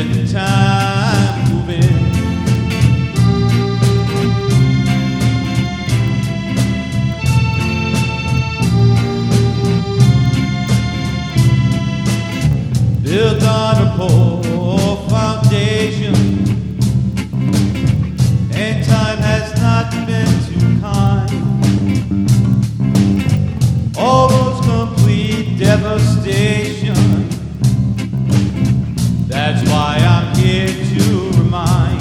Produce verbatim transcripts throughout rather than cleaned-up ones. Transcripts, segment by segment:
getting time moving. Built on a poor foundation, and time has not been too kind. Almost complete devastation. That's why I'm here to remind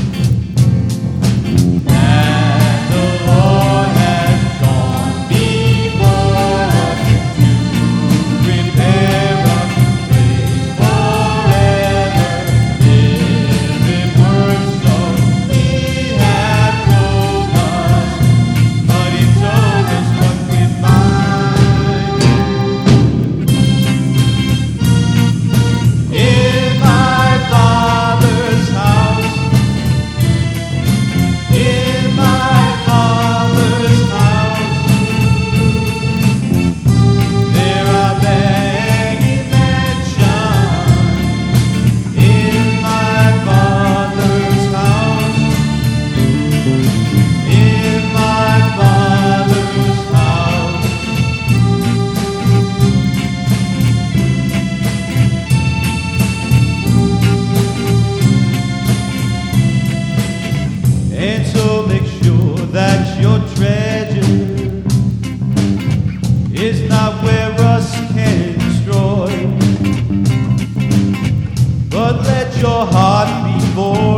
that the Lord has gone before us to prepare a place forever. Living word, so He had told us, but He told us what we find. In my Father's house, in my Father's house, there are many mansions. In my Father's house, in my Father's house. And so make sure that your treasure is not where rust can destroy, but let your heart be for